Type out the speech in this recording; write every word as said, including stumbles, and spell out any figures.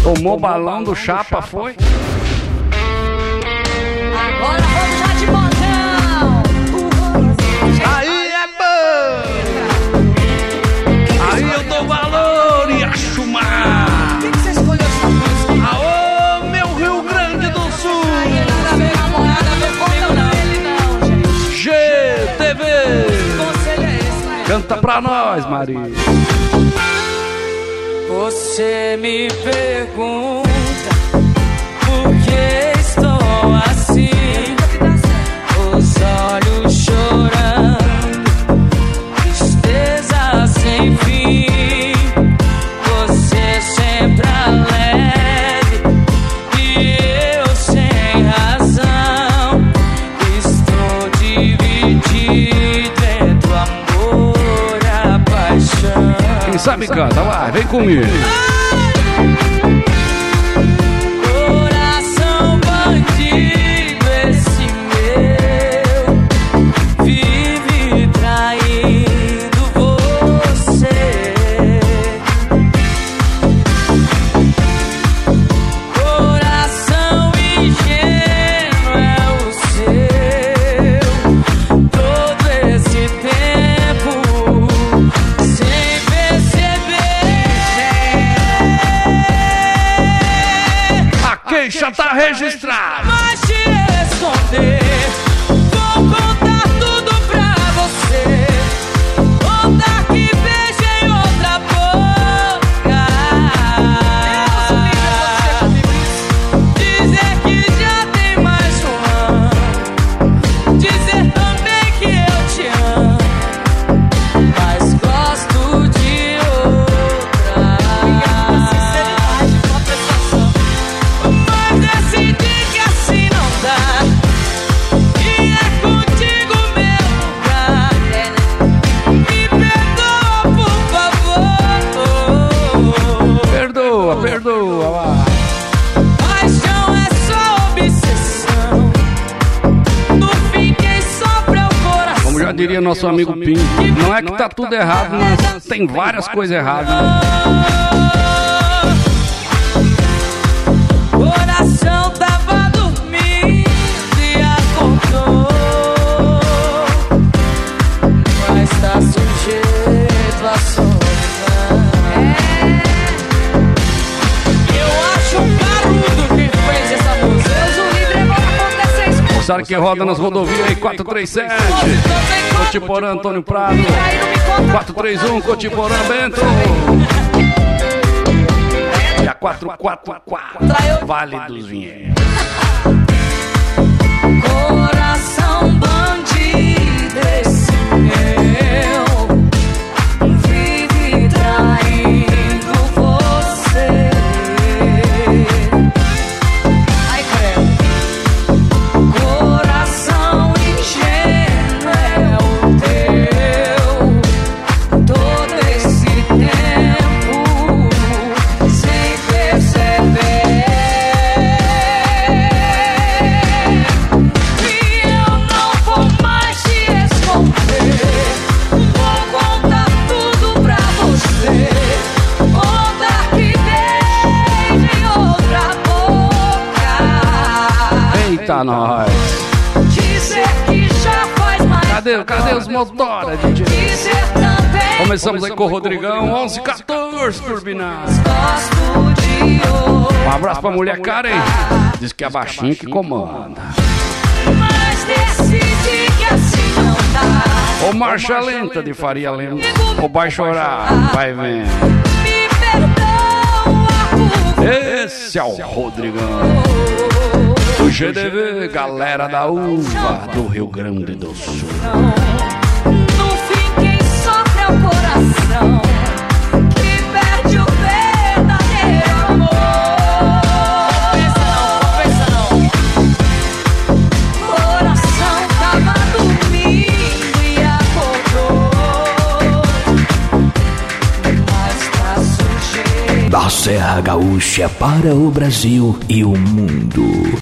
Tomou balão do Chapa, foi? Agora vamos já de botão. Aí é bom! Aí eu dou valor e acho mais. Por que que você escolheu essa música? Aô, meu Rio Grande do Sul! Aí nada a ver com a namorada, não conta pra ele não, gente. G T V! Conselho é esse, né? Canta pra nós, Maria. Você me pergunta por que estou assim, os olhos chorando, tristeza sem fim. Você sempre alegre e eu sem razão. Estou dividido entre o amor e a paixão. Quem sabe canta, vai, vem comigo. Coração bandido, esse meu vive traindo você. Coração ingênuo é o seu, todo esse tempo sem perceber. A queixa tá registrada. Mas te esconder, vou contar tudo pra você. Contar que beijei outra boca. Dizer que já tem mais um ano. Dizer também que eu te amo, mas gosto de outra. Sinceridade, uma prestação. Mas decidi que assim não dá, e é contigo meu lugar. Me perdoa, por favor. Perdoa, perdoa, vai. Paixão é só obsessão, no fim quem sofre é o coração. Como já diria nosso amigo Pinho, não é que tá tudo errado, mas tem várias coisas erradas. Coração tava dormindo e acordou, mas tá sujeito a solidão. Eu acho um carudo que fez essa música. Deus o livre, agora acontece isso. Moçada que roda nas rodovias aí, quatro três sete. Cotiporã, Antônio Prado. quatro três um, Cotiporã, Bento. E a quatro quatro quatro, Vale dos Vinhedos. Coração bandido, esse meu vive traindo você. Ai, credo. Coração ingênuo é o teu, todo esse tempo sem perceber. E eu não vou mais te esconder, vou contar tudo pra você. Contar que beijei outra boca. Eita, nós. Dizer que já faz mais. Cadê, cadê os motores, D J? Dizer também Começamos aí com o Rodrigão, onze quatorze, turbinado. gosto de outro. Um abraço pra mulher Karen. Diz que é baixinho que comanda. Mas decidi que assim não dá. Ô marcha lenta de Faria Lemos. Ou vai chorar, vai vendo. Me perdoa, por Esse é o Rodrigão. Do G D V, galera da uva do Rio Grande do Sul. no fim quem sofre é o coração, que perde o verdadeiro amor. Pensa não, pensa não. Coração tava dormindo e acordou, mas tá sujeito. Da Serra Gaúcha para o Brasil e o mundo.